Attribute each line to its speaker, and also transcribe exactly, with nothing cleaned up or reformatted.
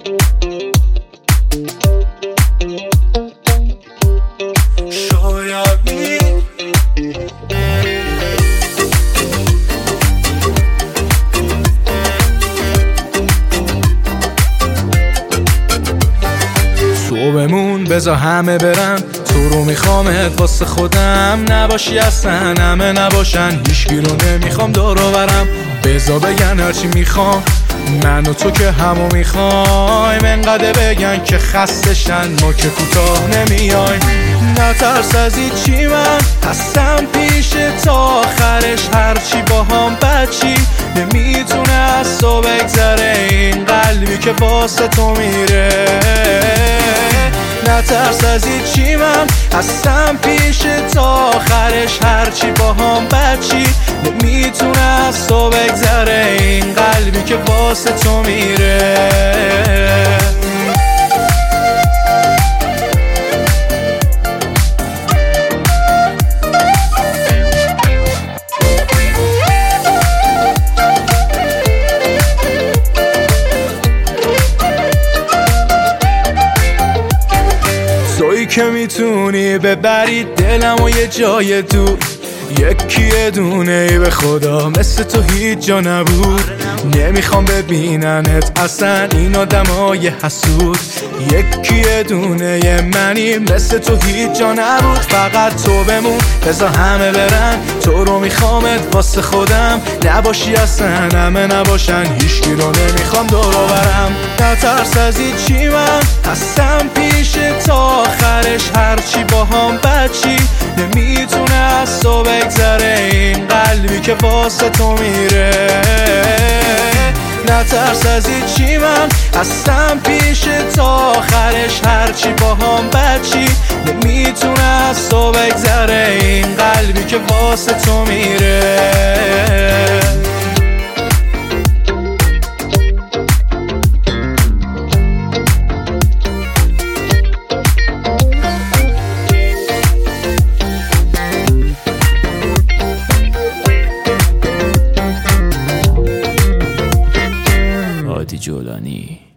Speaker 1: تو بمون بذار همه برن، تو رو میخوامت واسه خودم، نباشی اصلا همه نباشن، هیچکی رو نمیخوام دور و برم. بذار بگن هرچی میخوام، من و تو که همو میخوایم، انقدر بگن که خستشن، ما که کوتاه نمیایم. نترس از چی، من هستم پیش تا آخرش، هرچی با هم بچی نمیتونه از تو بگذره، این قلبی که واسه تو میره. نترس از چی، من هستم پیش تا آخرش، هرچی با هم بچی نمیتونه از تو بگذره، این قلبی که واسه تو میره. تویی که میتونی ببری دلم و یه جای دور، یکی دونه ای به خدا مثل تو هیچ جا نبود. نمیخوام ببیننت اصلا این آدمای حسود، یکی دونه منی مثل تو هیچ جا نبود. فقط تو بمون بذار همه برن، تو رو میخوامت واسه خودم، نباشی اصلا همه نباشن، هیچکی رو نمیخوام دور و برم. نترس از چی، من هستم پیش تا آخرش، هرچی با هم بچی نمیتونه از تو بگذره، این قلبی که واسه تو میره. نترس از چی، من هستم پیش تا آخرش، هرچی با هم بچی نمیتونه از تو بگذره، این قلبی که واسه تو میره.
Speaker 2: جولانی